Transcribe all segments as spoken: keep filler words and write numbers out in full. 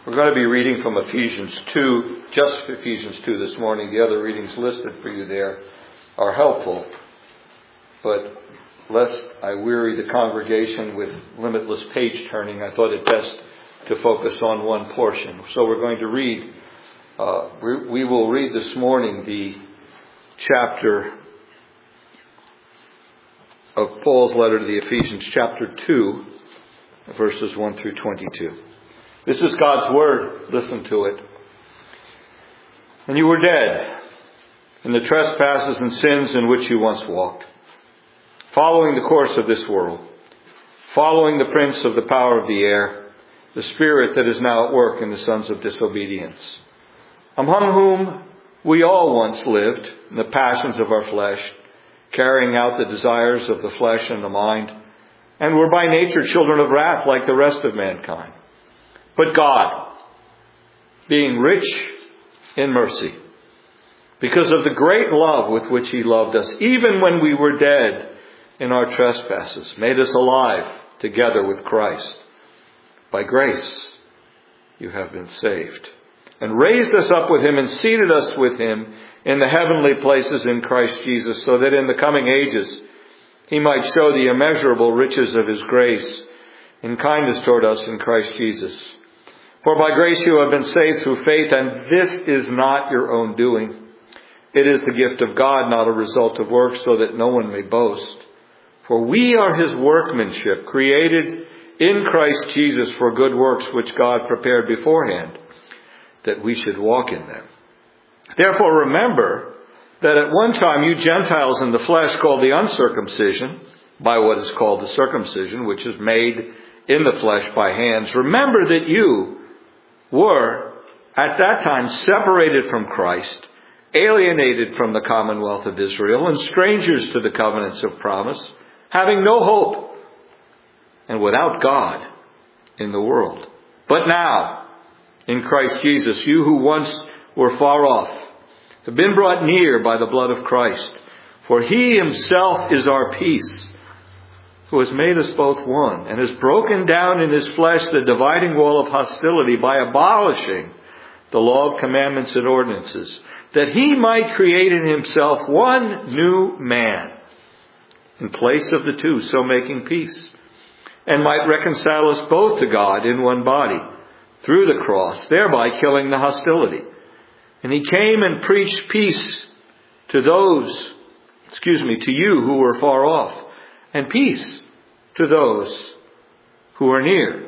We're going to be reading from Ephesians two, just Ephesians two this morning. The other readings listed for you there are helpful, but lest I weary the congregation with limitless page turning, I thought it best to focus on one portion. So we're going to read, uh, we, we will read this morning the chapter of Paul's letter to the Ephesians, chapter two, verses one through twenty-two. This is God's Word. Listen to it. And you were dead in the trespasses and sins in which you once walked, following the course of this world, following the prince of the power of the air, the spirit that is now at work in the sons of disobedience, among whom we all once lived in the passions of our flesh, carrying out the desires of the flesh and the mind, and were by nature children of wrath like the rest of mankind. But God, being rich in mercy, because of the great love with which He loved us, even when we were dead in our trespasses, made us alive together with Christ. By grace you have been saved, and raised us up with Him and seated us with Him in the heavenly places in Christ Jesus, so that in the coming ages He might show the immeasurable riches of His grace in kindness toward us in Christ Jesus. For by grace you have been saved through faith, and this is not your own doing. It is the gift of God, not a result of works, so that no one may boast. For we are His workmanship, created in Christ Jesus for good works, which God prepared beforehand, that we should walk in them. Therefore remember that at one time you Gentiles in the flesh, called the uncircumcision, by what is called the circumcision, which is made in the flesh by hands, remember that you were at that time separated from Christ, alienated from the commonwealth of Israel, and strangers to the covenants of promise, having no hope and without God in the world. But now, in Christ Jesus, you who once were far off have been brought near by the blood of Christ. For He Himself is our peace, who has made us both one, and has broken down in His flesh the dividing wall of hostility by abolishing the law of commandments and ordinances, that He might create in Himself one new man in place of the two, so making peace, and might reconcile us both to God in one body through the cross, thereby killing the hostility. And He came and preached peace to those, excuse me, to you who were far off, and peace to those who are near.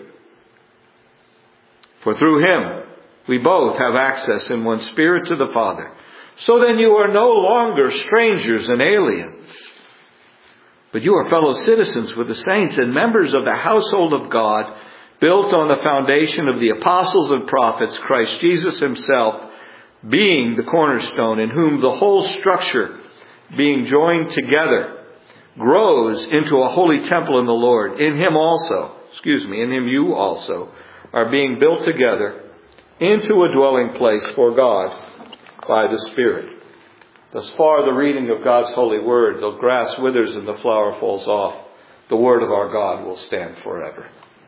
For through Him we both have access in one Spirit to the Father. So then you are no longer strangers and aliens, but you are fellow citizens with the saints and members of the household of God, built on the foundation of the apostles and prophets, Christ Jesus Himself being the cornerstone, in whom the whole structure, being joined together, grows into a holy temple in the Lord. In Him also, excuse me, in Him you also are being built together into a dwelling place for God by the Spirit. Thus far the reading of God's holy word. The grass withers and the flower falls off. The word of our God will stand forever.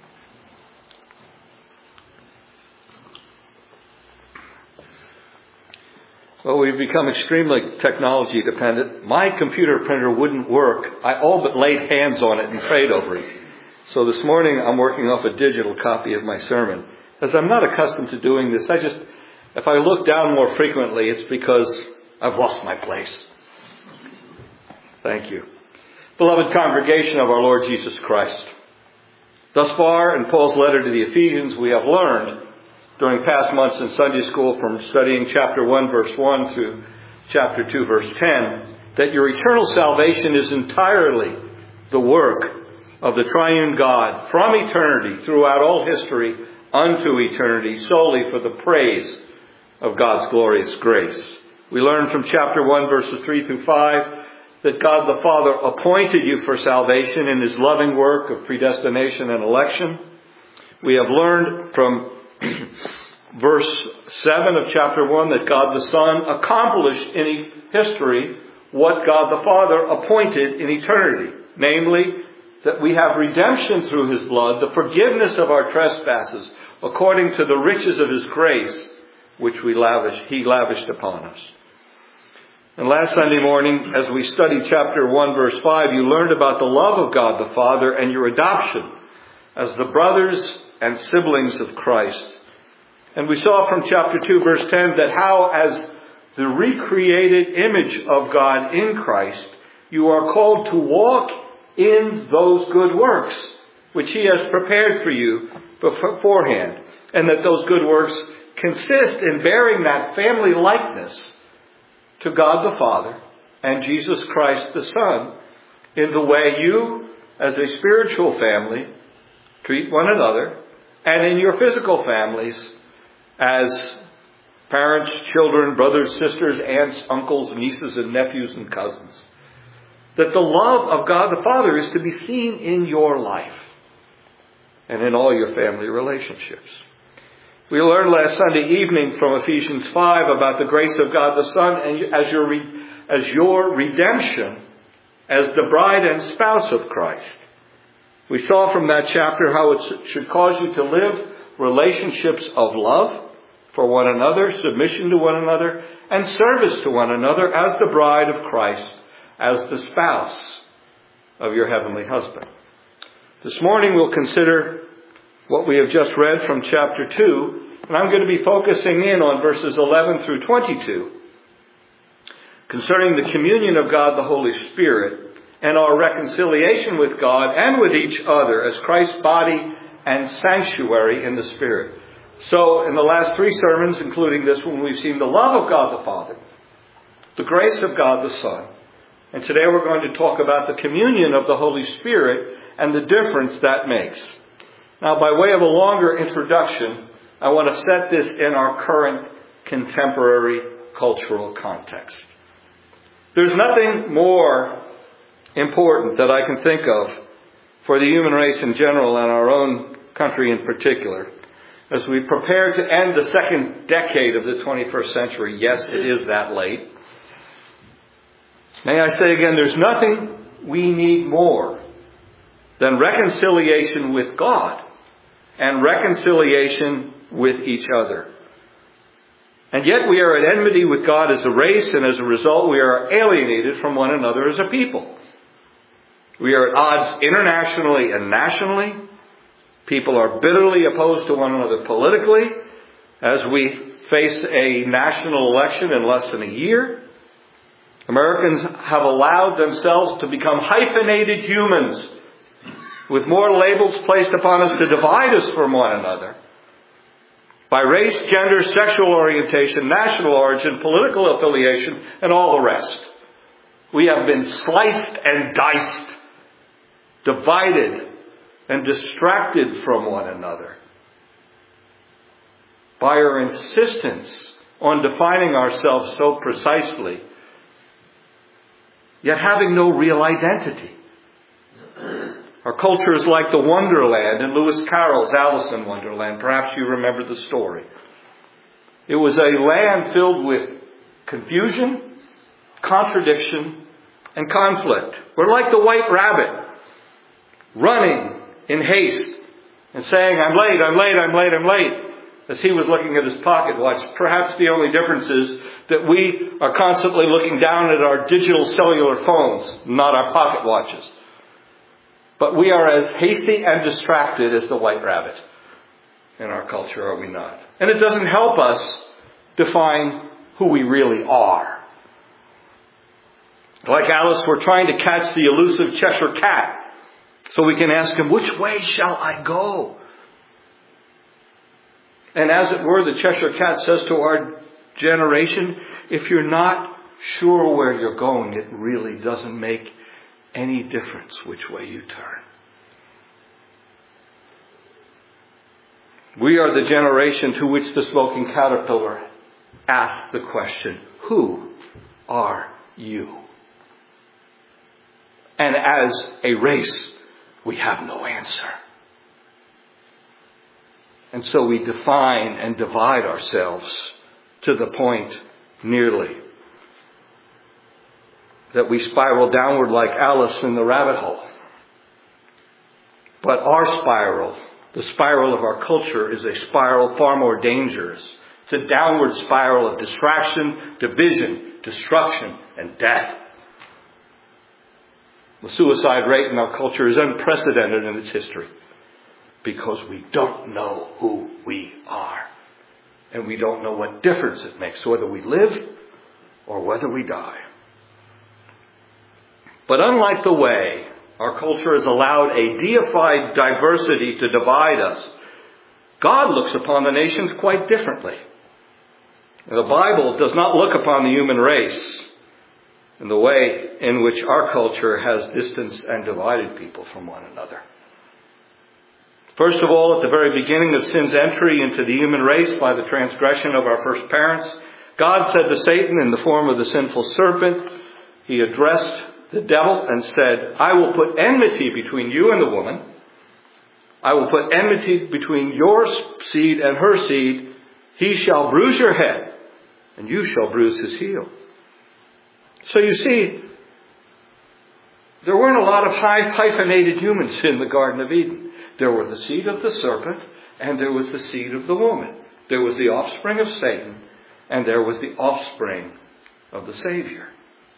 Well, we've become extremely technology dependent. My computer printer wouldn't work. I all but laid hands on it and prayed over it. So this morning I'm working off a digital copy of my sermon. As I'm not accustomed to doing this, I just, if I look down more frequently, it's because I've lost my place. Thank you. Beloved congregation of our Lord Jesus Christ. Thus far in Paul's letter to the Ephesians, we have learned during past months in Sunday school, from studying chapter one, verse one through chapter two, verse ten, that your eternal salvation is entirely the work of the triune God from eternity throughout all history unto eternity, solely for the praise of God's glorious grace. We learned from chapter one, verses three through five, that God the Father appointed you for salvation in His loving work of predestination and election. We have learned from verse seven of chapter one that God the Son accomplished in history what God the Father appointed in eternity, namely that we have redemption through His blood, the forgiveness of our trespasses, according to the riches of His grace, which we lavish, He lavished upon us. And last Sunday morning, as we studied chapter one, verse five, you learned about the love of God the Father and your adoption as the brothers and siblings of Christ. And we saw from chapter two, verse ten, that how as the recreated image of God in Christ, you are called to walk in those good works, which He has prepared for you beforehand. And that those good works consist in bearing that family likeness to God the Father and Jesus Christ the Son in the way you, as a spiritual family, treat one another, and in your physical families as parents, children, brothers, sisters, aunts, uncles, nieces, and nephews and cousins. That the love of God the Father is to be seen in your life and in all your family relationships. We learned last Sunday evening from Ephesians five about the grace of God the Son and as your, as your redemption as the bride and spouse of Christ. We saw from that chapter how it should cause you to live relationships of love for one another, submission to one another, and service to one another as the bride of Christ, as the spouse of your heavenly husband. This morning we'll consider what we have just read from chapter two, and I'm going to be focusing in on verses eleven through twenty-two concerning the communion of God the Holy Spirit and our reconciliation with God and with each other as Christ's body and sanctuary in the Spirit. So in the last three sermons, including this one, we've seen the love of God the Father, the grace of God the Son, and today we're going to talk about the communion of the Holy Spirit and the difference that makes. Now, by way of a longer introduction, I want to set this in our current contemporary cultural context. There's nothing more important that I can think of for the human race in general and our own country in particular as we prepare to end the second decade of the twenty-first century. Yes, it is that late. May I say again, there's nothing we need more than reconciliation with God and reconciliation with each other. And yet we are at enmity with God as a race, and as a result we are alienated from one another as a people. We are at odds internationally and nationally. People are bitterly opposed to one another politically as we face a national election in less than a year. Americans have allowed themselves to become hyphenated humans with more labels placed upon us to divide us from one another by race, gender, sexual orientation, national origin, political affiliation, and all the rest. We have been sliced and diced, divided and distracted from one another by our insistence on defining ourselves so precisely, yet having no real identity. Our culture is like the Wonderland in Lewis Carroll's Alice in Wonderland. Perhaps you remember the story. It was a land filled with confusion, contradiction, and conflict. We're like the White Rabbit, running in haste and saying, I'm late, I'm late, I'm late, I'm late, as he was looking at his pocket watch. Perhaps the only difference is that we are constantly looking down at our digital cellular phones, not our pocket watches. But we are as hasty and distracted as the White Rabbit in our culture, are we not? And it doesn't help us define who we really are. Like Alice, we're trying to catch the elusive Cheshire Cat so we can ask him, which way shall I go? And as it were, the Cheshire Cat says to our generation, if you're not sure where you're going, it really doesn't make any difference which way you turn. We are the generation to which the smoking caterpillar asked the question, who are you? And as a race, we have no answer. And so we define and divide ourselves to the point nearly that we spiral downward like Alice in the rabbit hole. But our spiral, the spiral of our culture, is a spiral far more dangerous. It's a downward spiral of distraction, division, destruction, and death. The suicide rate in our culture is unprecedented in its history because we don't know who we are. And we don't know what difference it makes, whether we live or whether we die. But unlike the way our culture has allowed a deified diversity to divide us, God looks upon the nations quite differently. The Bible does not look upon the human race in the way in which our culture has distanced and divided people from one another. First of all, at the very beginning of sin's entry into the human race by the transgression of our first parents, God said to Satan in the form of the sinful serpent, he addressed the devil and said, I will put enmity between you and the woman. I will put enmity between your seed and her seed. He shall bruise your head, and you shall bruise his heel. So you see, there weren't a lot of hyphenated humans in the Garden of Eden. There were the seed of the serpent, and there was the seed of the woman. There was the offspring of Satan, and there was the offspring of the Savior.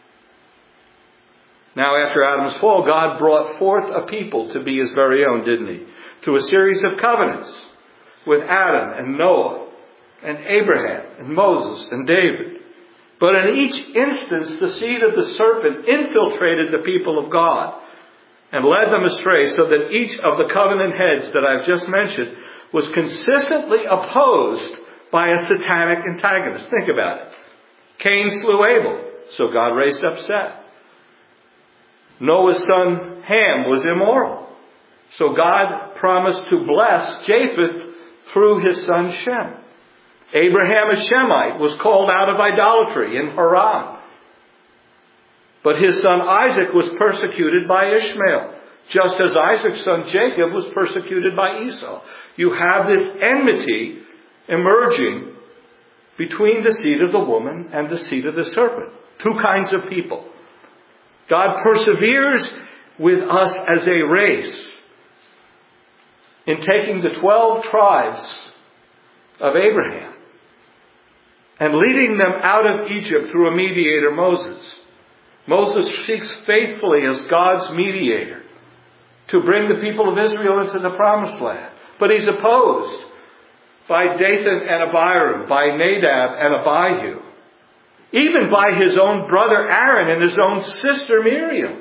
Now, after Adam's fall, God brought forth a people to be his very own, didn't he? Through a series of covenants with Adam and Noah and Abraham and Moses and David. But in each instance, the seed of the serpent infiltrated the people of God and led them astray, so that each of the covenant heads that I've just mentioned was consistently opposed by a satanic antagonist. Think about it. Cain slew Abel, so God raised up Seth. Noah's son Ham was immoral, so God promised to bless Japheth through his son Shem. Abraham, a Shemite, was called out of idolatry in Haran. But his son Isaac was persecuted by Ishmael, just as Isaac's son Jacob was persecuted by Esau. You have this enmity emerging between the seed of the woman and the seed of the serpent. Two kinds of people. God perseveres with us as a race in taking the twelve tribes of Abraham and leading them out of Egypt through a mediator, Moses. Moses seeks faithfully as God's mediator to bring the people of Israel into the promised land. But he's opposed by Dathan and Abiram, by Nadab and Abihu, even by his own brother Aaron and his own sister Miriam.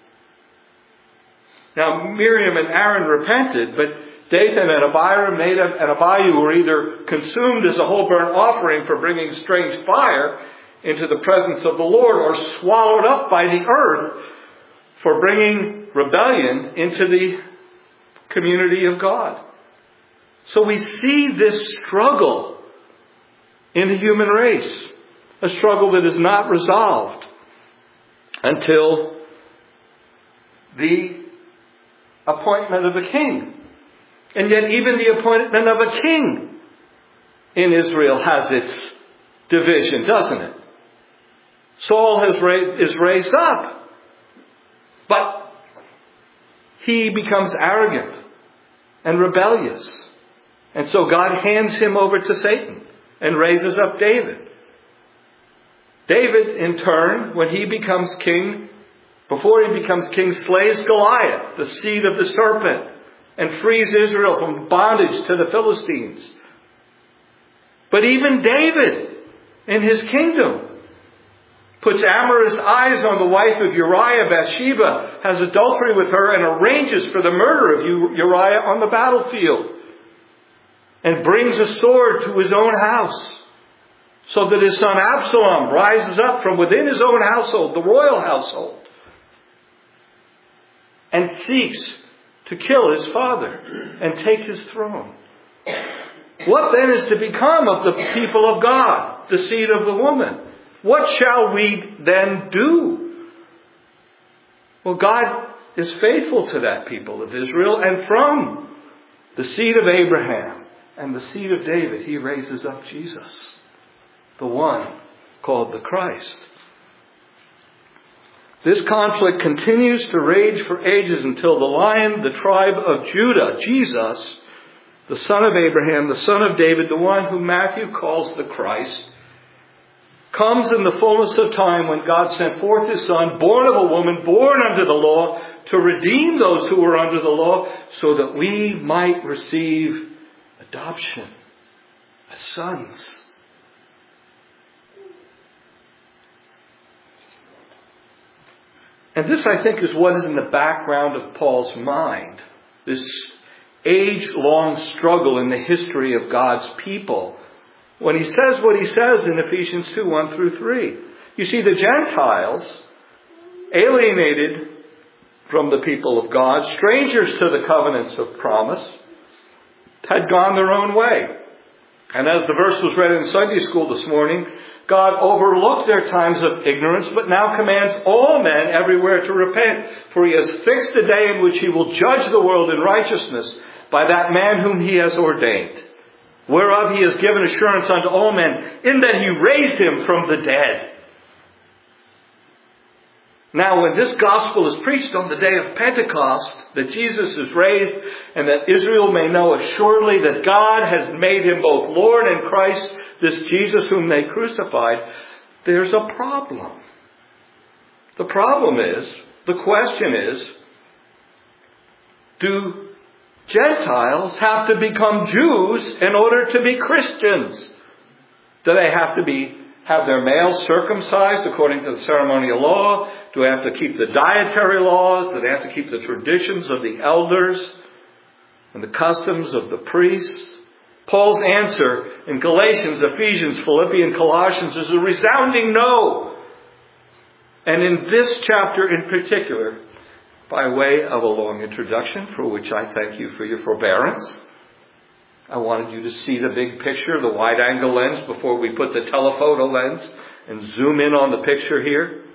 Now, Miriam and Aaron repented, but Dathan and Abiram, Nadab and Abihu were either consumed as a whole burnt offering for bringing strange fire into the presence of the Lord, or swallowed up by the earth for bringing rebellion into the community of God. So we see this struggle in the human race, a struggle that is not resolved until the appointment of a king. And yet even the appointment of a king in Israel has its division, doesn't it? Saul has ra- is raised up, but he becomes arrogant and rebellious. And so God hands him over to Satan and raises up David. David, in turn, when he becomes king, before he becomes king, slays Goliath, the seed of the serpent, and frees Israel from bondage to the Philistines. But even David, in his kingdom, puts amorous eyes on the wife of Uriah, Bathsheba, has adultery with her, and arranges for the murder of Uriah on the battlefield, and brings a sword to his own house, so that his son Absalom rises up from within his own household, the royal household, and seeks to kill his father and take his throne. What then is to become of the people of God, the seed of the woman? What shall we then do? Well, God is faithful to that people of Israel, and from the seed of Abraham and the seed of David, he raises up Jesus, the one called the Christ. This conflict continues to rage for ages until the Lion, the tribe of Judah, Jesus, the son of Abraham, the son of David, the one whom Matthew calls the Christ, comes in the fullness of time when God sent forth His Son, born of a woman, born under the law, to redeem those who were under the law, so that we might receive adoption as sons. And this, I think, is what is in the background of Paul's mind. This age-long struggle in the history of God's people. When he says what he says in Ephesians two, one through three. You see, the Gentiles, alienated from the people of God, strangers to the covenants of promise, had gone their own way. And as the verse was read in Sunday school this morning, God overlooked their times of ignorance, but now commands all men everywhere to repent. For He has fixed a day in which He will judge the world in righteousness by that man whom He has ordained. Whereof He has given assurance unto all men, in that He raised Him from the dead. Now, when this gospel is preached on the day of Pentecost, that Jesus is raised, and that Israel may know assuredly that God has made Him both Lord and Christ, this Jesus whom they crucified, there's a problem. The problem is, the question is, do Gentiles have to become Jews in order to be Christians? Do they have to be have their males circumcised according to the ceremonial law? Do they have to keep the dietary laws? Do they have to keep the traditions of the elders and the customs of the priests? Paul's answer in Galatians, Ephesians, Philippians, Colossians is a resounding no. And in this chapter in particular, by way of a long introduction, for which I thank you for your forbearance, I wanted you to see the big picture, the wide-angle lens, before we put the telephoto lens and zoom in on the picture here.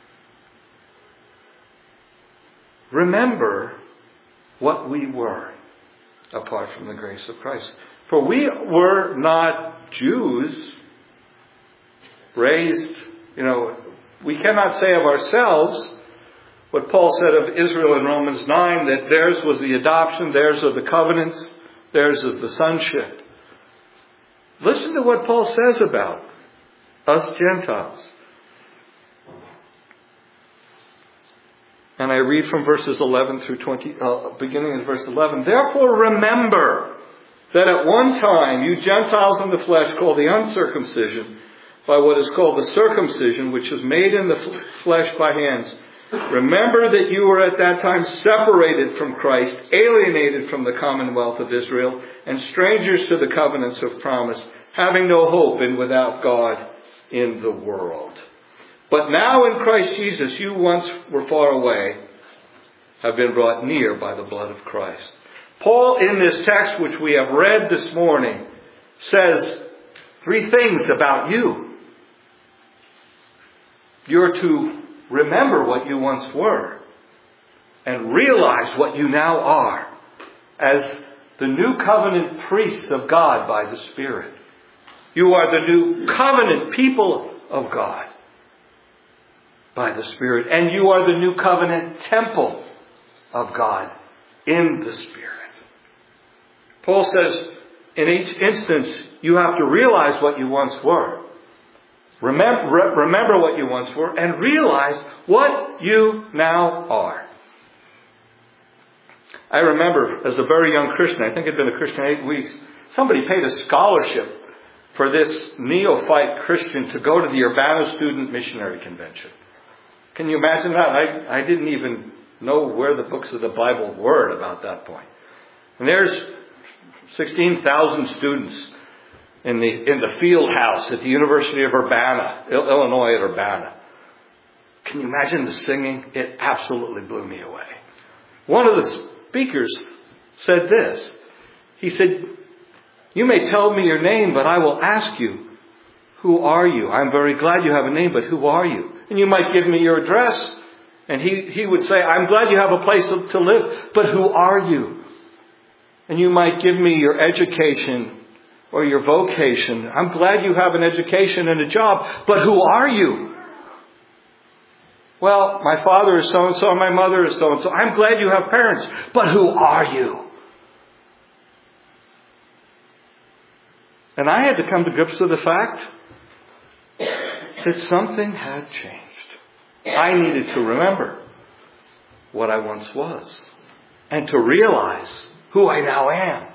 Remember what we were apart from the grace of Christ. For we were not Jews raised, you know, we cannot say of ourselves what Paul said of Israel in Romans nine, that theirs was the adoption, theirs are the covenants, theirs is the sonship. Listen to what Paul says about us Gentiles. And I read from verses eleven through twenty, uh, beginning in verse eleven. Therefore remember that at one time you Gentiles in the flesh, called the uncircumcision by what is called the circumcision, which is made in the flesh by hands. Remember that you were at that time separated from Christ, alienated from the commonwealth of Israel, and strangers to the covenants of promise, having no hope and without God in the world. But now in Christ Jesus, you once were far away, have been brought near by the blood of Christ. Paul, in this text which we have read this morning, says three things about you. You're to remember what you once were and realize what you now are as the new covenant priests of God by the Spirit. You are the new covenant people of God by the Spirit. And you are the new covenant temple of God in the Spirit. Paul says, in each instance, you have to realize what you once were. Remember, remember what you once were and realize what you now are. I remember as a very young Christian, I think I'd been a Christian eight weeks, somebody paid a scholarship for this neophyte Christian to go to the Urbana Student Missionary Convention. Can you imagine that? I, I didn't even know where the books of the Bible were at about that point. And there's sixteen thousand students in the in the field house at the University of Urbana, Illinois at Urbana. Can you imagine the singing? It absolutely blew me away. One of the speakers said this. He said, "You may tell me your name, but I will ask you, who are you? I'm very glad you have a name, but who are you? And you might give me your address." And he, he would say, "I'm glad you have a place to live, but who are you?" And you might give me your education or your vocation. "I'm glad you have an education and a job, but who are you?" Well, my father is so-and-so and my mother is so-and-so. I'm glad you have parents. But who are you? And I had to come to grips with the fact that something had changed. I needed to remember what I once was and to realize who I now am.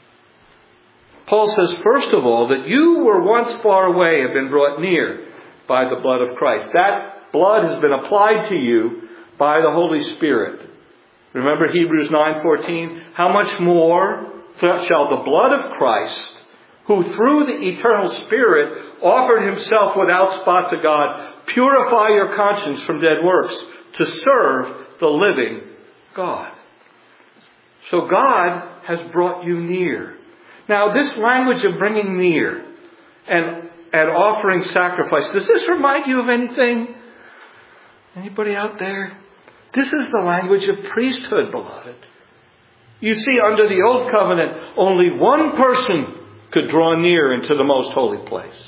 Paul says, first of all, that you were once far away, have been brought near by the blood of Christ. That blood has been applied to you by the Holy Spirit. Remember Hebrews nine fourteen? How much more shall the blood of Christ, who through the eternal Spirit offered himself without spot to God, purify your conscience from dead works to serve the living God. So God has brought you near. Now this language of bringing near and, and offering sacrifice, does this remind you of anything? Anybody out there? This is the language of priesthood, beloved. You see, under the Old Covenant, only one person could draw near into the most holy place.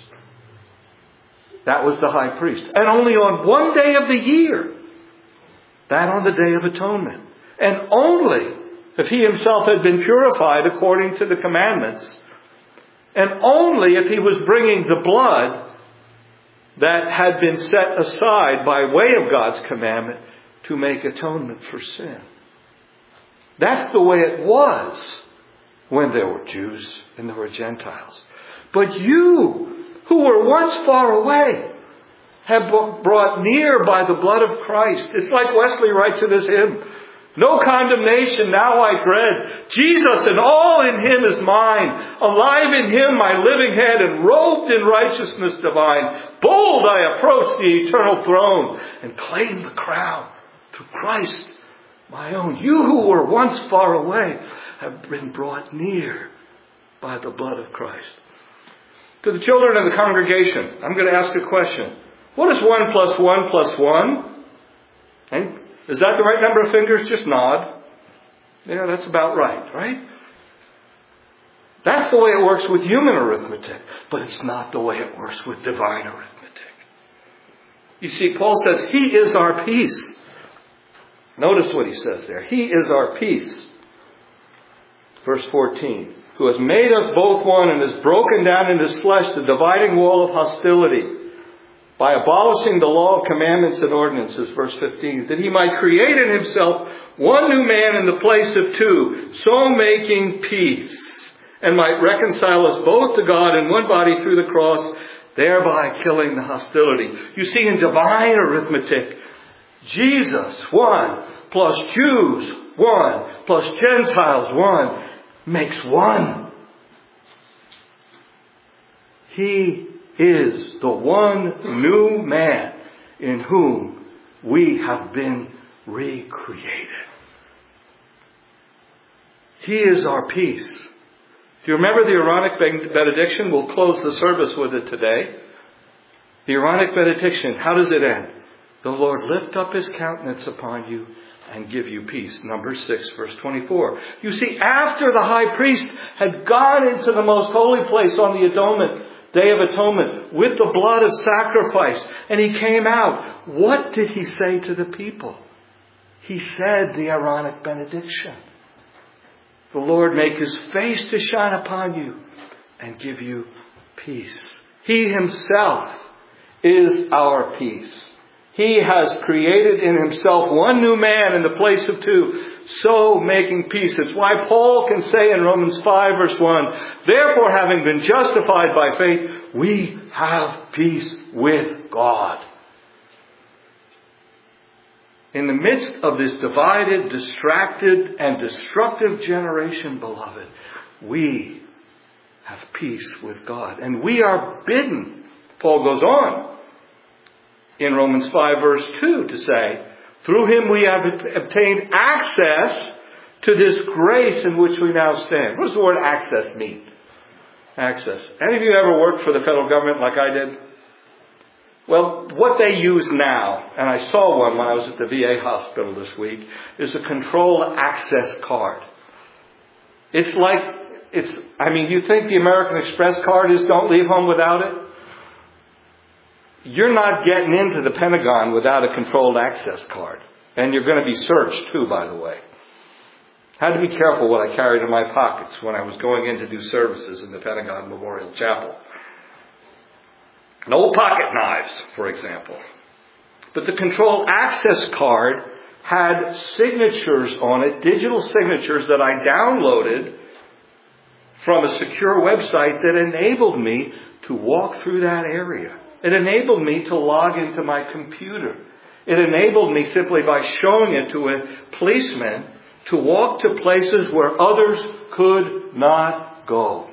That was the high priest. And only on one day of the year. That on the Day of Atonement. And only if he himself had been purified according to the commandments. And only if he was bringing the blood that had been set aside by way of God's commandment to make atonement for sin. That's the way it was when there were Jews and there were Gentiles. But you, who were once far away, have brought near by the blood of Christ. It's like Wesley writes in his hymn, no condemnation now I dread. Jesus and all in him is mine. Alive in him my living head and robed in righteousness divine. Bold I approach the eternal throne and claim the crown through Christ my own. You who were once far away have been brought near by the blood of Christ. To the children of the congregation, I'm going to ask a question. What is one plus one plus one? And is that the right number of fingers? Just nod. Yeah, that's about right, right? That's the way it works with human arithmetic. But it's not the way it works with divine arithmetic. You see, Paul says, He is our peace. Notice what he says there. He is our peace. Verse fourteen. Who has made us both one and has broken down in his flesh the dividing wall of hostility by abolishing the law of commandments and ordinances. Verse fifteen. That he might create in himself one new man in the place of two, so making peace, and might reconcile us both to God in one body through the cross, thereby killing the hostility. You see, in divine arithmetic, Jesus, one, plus Jews, one, plus Gentiles, one, makes one. He is the one new man in whom we have been recreated. He is our peace. Do you remember the Aaronic benediction? We'll close the service with it today. The Aaronic benediction, how does it end? The Lord lift up his countenance upon you and give you peace. Number six, verse twenty-four. You see, after the high priest had gone into the most holy place on the atonement, Day of Atonement, with the blood of sacrifice, and he came out, what did he say to the people? He said the Aaronic benediction. The Lord make his face to shine upon you and give you peace. He himself is our peace. He has created in himself one new man in the place of two, so making peace. It's why Paul can say in Romans five verse one, therefore having been justified by faith, we have peace with God. In the midst of this divided, distracted, and destructive generation, beloved, we have peace with God. And we are bidden, Paul goes on, in Romans five verse two to say, through him we have obtained access to this grace in which we now stand. What does the word access mean? Access. Any of you ever worked for the federal government like I did? Well, what they use now, and I saw one when I was at the V A hospital this week, is a control access card. It's like, it's, I mean, you think the American Express card is don't leave home without it? you're not getting into the Pentagon without a controlled access card. And you're going to be searched too, by the way. I had to be careful what I carried in my pockets when I was going in to do services in the Pentagon Memorial Chapel. No pocket knives, for example. But the controlled access card had signatures on it, digital signatures that I downloaded from a secure website that enabled me to walk through that area. It enabled me to log into my computer. It enabled me simply by showing it to a policeman to walk to places where others could not go.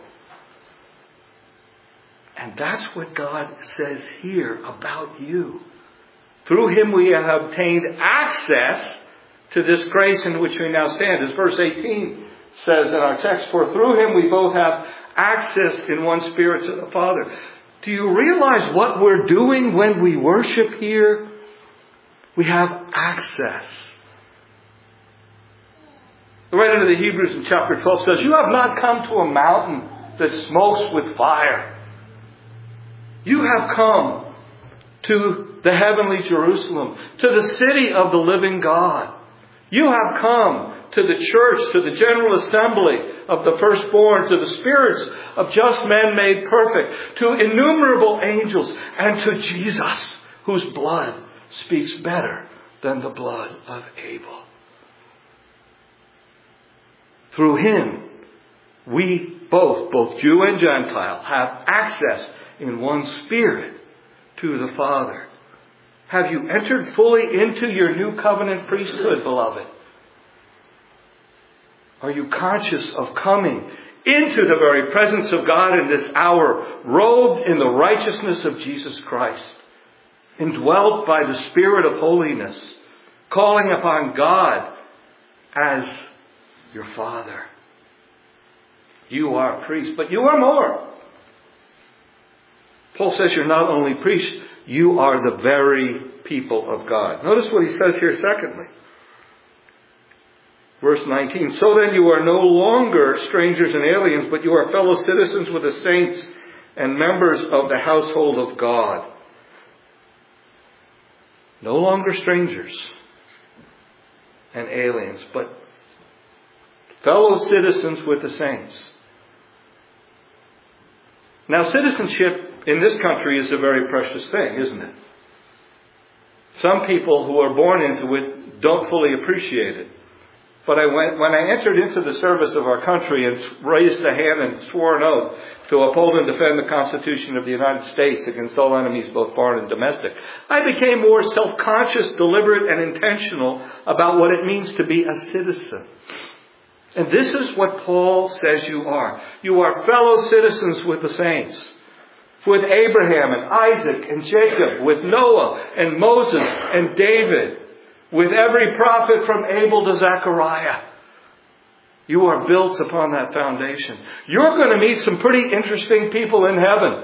And that's what God says here about you. Through Him we have obtained access to this grace in which we now stand. As verse eighteen says in our text, for through Him we both have access in one Spirit to the Father. Do you realize what we're doing when we worship here? We have access. The writer to the Hebrews in chapter twelve says, you have not come to a mountain that smokes with fire. You have come to the heavenly Jerusalem, to the city of the living God. You have come to the church, to the general assembly of the firstborn, to the spirits of just men made perfect, to innumerable angels, and to Jesus, whose blood speaks better than the blood of Abel. Through Him, we both, both Jew and Gentile, have access in one Spirit to the Father. Have you entered fully into your new covenant priesthood, beloved? Are you conscious of coming into the very presence of God in this hour, robed in the righteousness of Jesus Christ, indwelt by the Spirit of holiness, calling upon God as your Father? You are a priest, but you are more. Paul says you're not only priests, you are the very people of God. Notice what he says here secondly. Verse nineteen, so then you are no longer strangers and aliens, but you are fellow citizens with the saints and members of the household of God. No longer strangers and aliens, but fellow citizens with the saints. Now, citizenship in this country is a very precious thing, isn't it? Some people who are born into it don't fully appreciate it. But I went, when I entered into the service of our country and raised a hand and swore an oath to uphold and defend the Constitution of the United States against all enemies, both foreign and domestic, I became more self-conscious, deliberate, and intentional about what it means to be a citizen. And this is what Paul says you are. You are fellow citizens with the saints. With Abraham and Isaac and Jacob. With Noah and Moses and David. With every prophet from Abel to Zechariah. You are built upon that foundation. You're going to meet some pretty interesting people in heaven.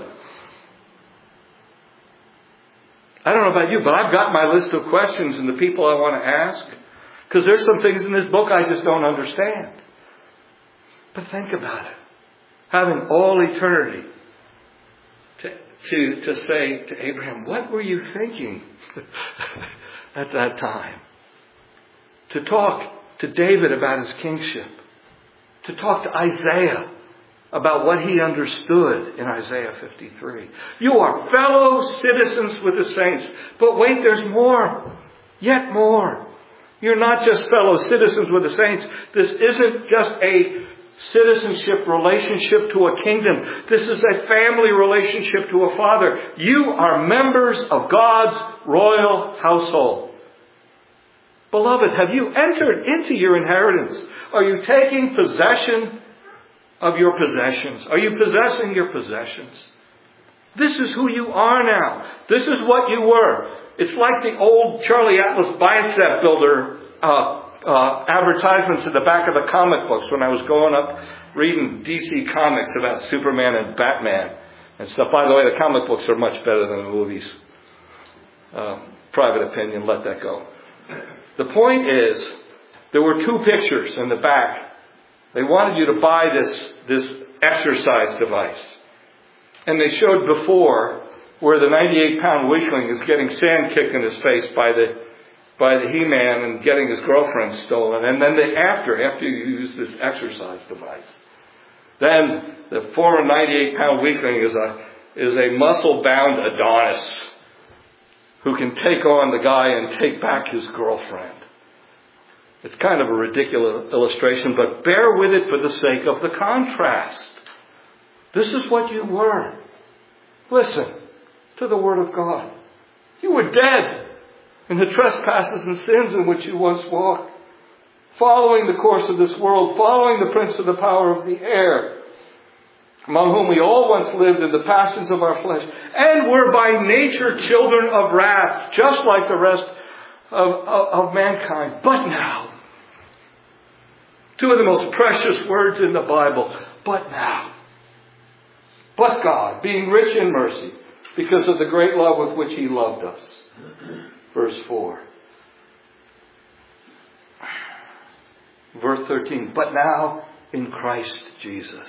I don't know about you, but I've got my list of questions and the people I want to ask. Because there's some things in this book I just don't understand. But think about it. Having all eternity to, to, to say to Abraham, what were you thinking at that time? To talk to David about his kingship. To talk to Isaiah about what he understood in Isaiah fifty-three. You are fellow citizens with the saints. But wait, there's more. Yet more. You're not just fellow citizens with the saints. This isn't just a citizenship relationship to a kingdom. This is a family relationship to a father. You are members of God's royal household. Beloved, have you entered into your inheritance? Are you taking possession of your possessions? Are you possessing your possessions? This is who you are now. This is what you were. It's like the old Charlie Atlas bicep builder uh, uh, advertisements at the back of the comic books when I was growing up reading D C comics about Superman and Batman and stuff. By the way, the comic books are much better than the movies. Uh, private opinion, let that go. The point is, there were two pictures in the back. They wanted you to buy this, this exercise device. And they showed before where the ninety-eight pound weakling is getting sand kicked in his face by the by the He-Man and getting his girlfriend stolen. And then the after, after you use this exercise device, then the former ninety-eight pound weakling is a is a muscle-bound Adonis who can take on the guy and take back his girlfriend. It's kind of a ridiculous illustration, but bear with it for the sake of the contrast. This is what you were. Listen to the Word of God. You were dead in the trespasses and sins in which you once walked, following the course of this world, following the prince of the power of the air, among whom we all once lived in the passions of our flesh, and were by nature children of wrath, just like the rest of, of, of mankind. But now, two of the most precious words in the Bible, but now. But God, being rich in mercy, because of the great love with which He loved us. Verse four. Verse thirteen. But now in Christ Jesus,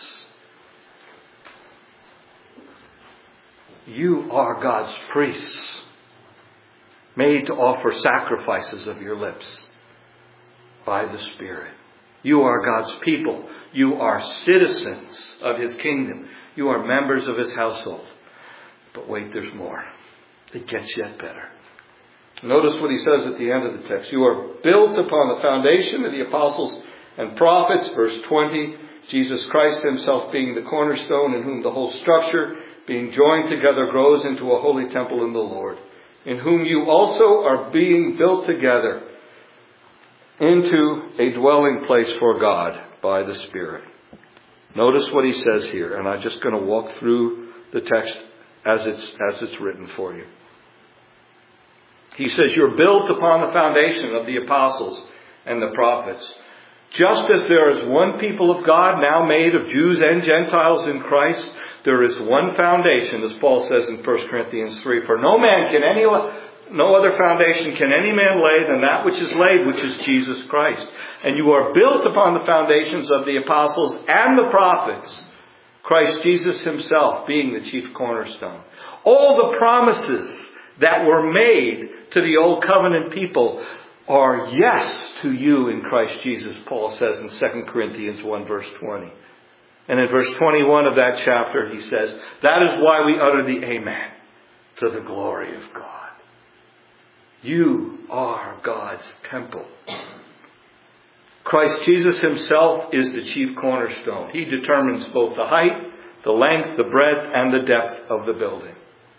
you are God's priests, made to offer sacrifices of your lips by the Spirit. You are God's people. You are citizens of His kingdom. You are members of His household. But wait, there's more. It gets yet better. Notice what he says at the end of the text. You are built upon the foundation of the apostles and prophets. Verse twenty. Jesus Christ Himself being the cornerstone, in whom the whole structure, being joined together, grows into a holy temple in the Lord, in whom you also are being built together into a dwelling place for God by the Spirit. Notice what he says here, and I'm just going to walk through the text as it's, as it's written for you. He says, you're built upon the foundation of the apostles and the prophets. Just as there is one people of God, now made of Jews and Gentiles in Christ, there is one foundation, as Paul says in First Corinthians three. For no man can any, no other foundation can any man lay than that which is laid, which is Jesus Christ. And you are built upon the foundations of the apostles and the prophets, Christ Jesus Himself being the chief cornerstone. All the promises that were made to the old covenant people are yes to you in Christ Jesus, Paul says in Second Corinthians one verse twenty. And in verse twenty-one of that chapter he says, that is why we utter the amen to the glory of God. You are God's temple. Christ Jesus Himself is the chief cornerstone. He determines both the height, the length, the breadth, and the depth of the building.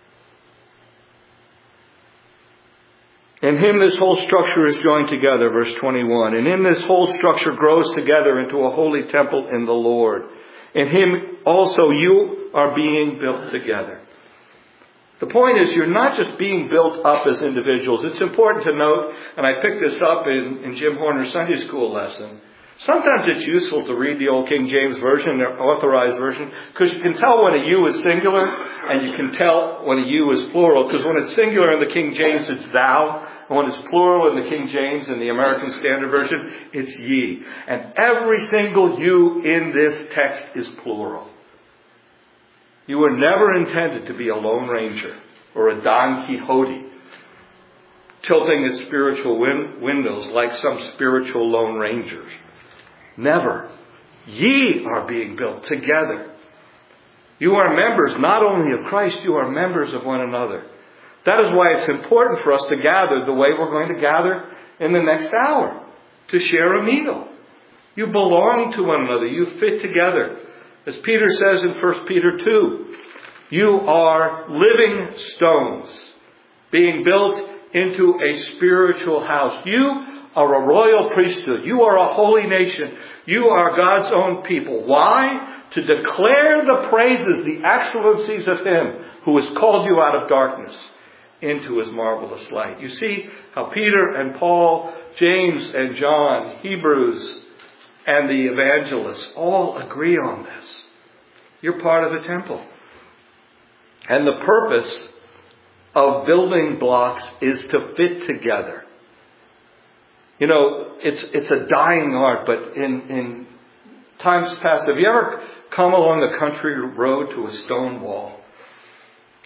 In Him this whole structure is joined together, verse twenty-one. And in this whole structure grows together into a holy temple in the Lord. In Him also you are being built together. The point is, you're not just being built up as individuals. It's important to note, and I picked this up in, in Jim Horner's Sunday school lesson. Sometimes it's useful to read the old King James Version, the authorized version, because you can tell when a you is singular and you can tell when a you is plural. Because when it's singular in the King James, it's thou. And when it's plural in the King James and the American Standard Version, it's ye. And every single you in this text is plural. You were never intended to be a Lone Ranger or a Don Quixote, tilting its spiritual win- windows like some spiritual Lone Rangers. Never. Ye are being built together. You are members not only of Christ, you are members of one another. That is why it's important for us to gather the way we're going to gather in the next hour, to share a meal. You belong to one another. You fit together. As Peter says in First Peter two, you are living stones being built into a spiritual house. You are a royal priesthood. You are a holy nation. You are God's own people. Why? To declare the praises, the excellencies of Him who has called you out of darkness into His marvelous light. You see how Peter and Paul, James and John, Hebrews and the evangelists all agree on this. You're part of the temple. And the purpose of building blocks is to fit together. You know, it's it's a dying art, but in, in times past, have you ever come along a country road to a stone wall?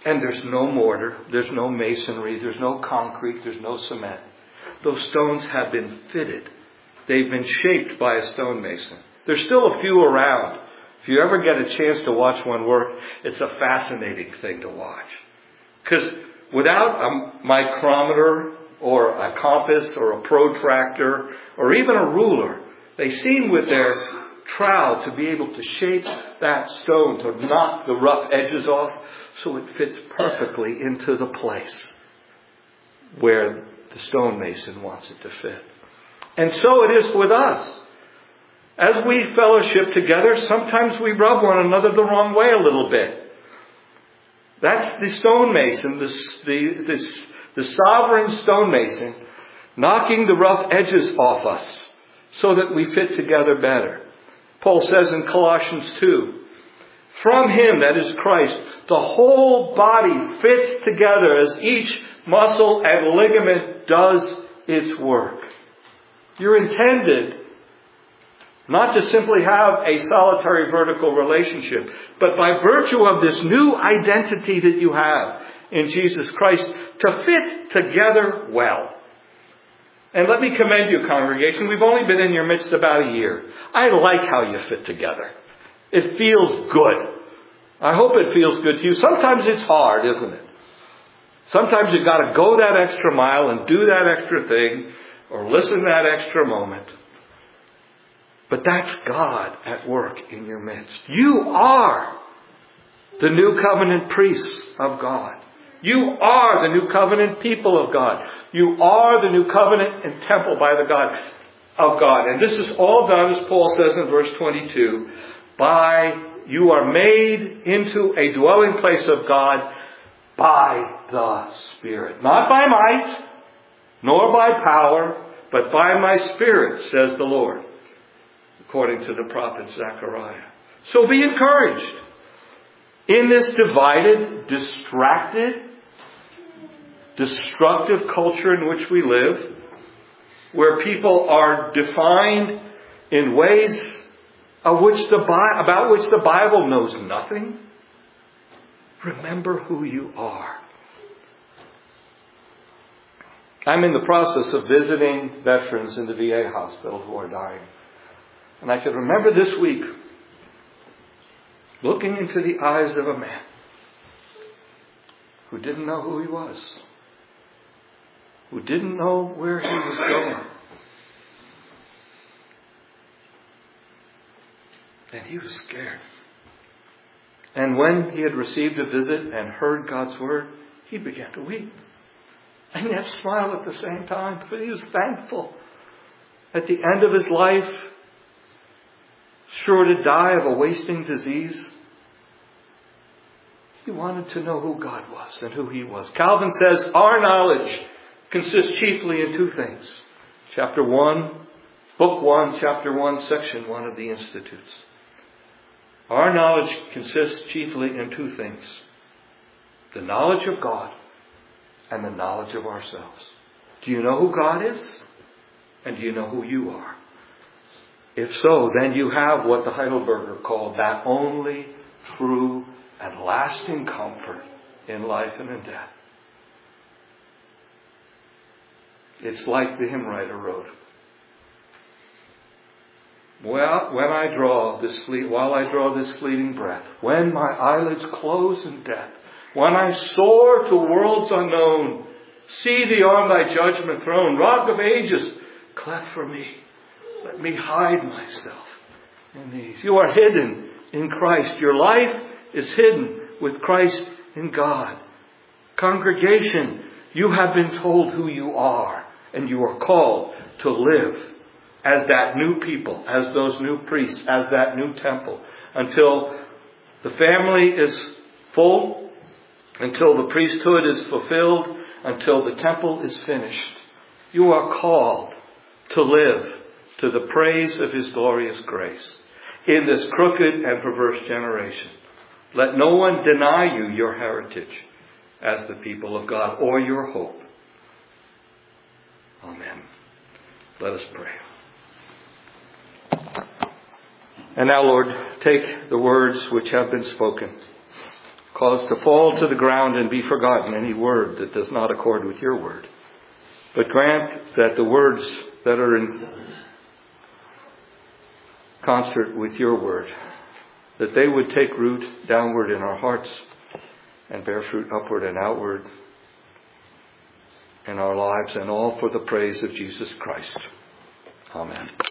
And there's no mortar, there's no masonry, there's no concrete, there's no cement. Those stones have been fitted. They've been shaped by a stonemason. There's still a few around. If you ever get a chance to watch one work, it's a fascinating thing to watch. Because without a micrometer or a compass or a protractor or even a ruler, they seem with their trowel to be able to shape that stone, to knock the rough edges off so it fits perfectly into the place where the stonemason wants it to fit. And so it is with us. As we fellowship together, sometimes we rub one another the wrong way a little bit. That's the stonemason, the, the, the, the sovereign stonemason, knocking the rough edges off us so that we fit together better. Paul says in Colossians two, from Him, that is Christ, the whole body fits together as each muscle and ligament does its work. You're intended not to simply have a solitary vertical relationship, but by virtue of this new identity that you have in Jesus Christ, to fit together well. And let me commend you, congregation. We've only been in your midst about a year. I like how you fit together. It feels good. I hope it feels good to you. Sometimes it's hard, isn't it? Sometimes you've got to go that extra mile and do that extra thing or listen that extra moment. But that's God at work in your midst. You are the new covenant priests of God. You are the new covenant people of God. You are the new covenant and temple by the God of God. And this is all done, as Paul says in verse twenty-two, by you are made into a dwelling place of God by the Spirit. Not by might, nor by power, but by my Spirit, says the Lord, according to the prophet Zechariah. So be encouraged. In this divided, distracted, destructive culture in which we live, where people are defined in ways of which the about which the Bible knows nothing, remember who you are. I'm in the process of visiting veterans in the V A hospital who are dying. And I can remember this week looking into the eyes of a man who didn't know who he was, who didn't know where he was going. And he was scared. And when he had received a visit and heard God's word, he began to weep. And yet smile at the same time, because he was thankful. At the end of his life, sure to die of a wasting disease, he wanted to know who God was and who He was. Calvin says our knowledge consists chiefly in two things. Chapter one, book one, chapter one, section one of the Institutes. Our knowledge consists chiefly in two things. The knowledge of God and the knowledge of ourselves. Do you know who God is? And do you know who you are? If so, then you have what the Heidelberger called that only true and lasting comfort in life and in death. It's like the hymn writer wrote. Well, when I draw this fleet, while I draw this fleeting breath, when my eyelids close in death, when I soar to worlds unknown, see Thee on Thy judgment throne, Rock of ages, cleft for me. Let me hide myself in these. You are hidden in Christ. Your life is hidden with Christ in God. Congregation, you have been told who you are, and you are called to live as that new people, as those new priests, as that new temple, until the family is full, until the priesthood is fulfilled, until the temple is finished. You are called to live to the praise of His glorious grace in this crooked and perverse generation. Let no one deny you your heritage as the people of God or your hope. Amen. Let us pray. And now, Lord, take the words which have been spoken. cause to fall to the ground and be forgotten any word that does not accord with your word. But grant that the words that are in concert with your word, that they would take root downward in our hearts and bear fruit upward and outward in our lives, and all for the praise of Jesus Christ. Amen.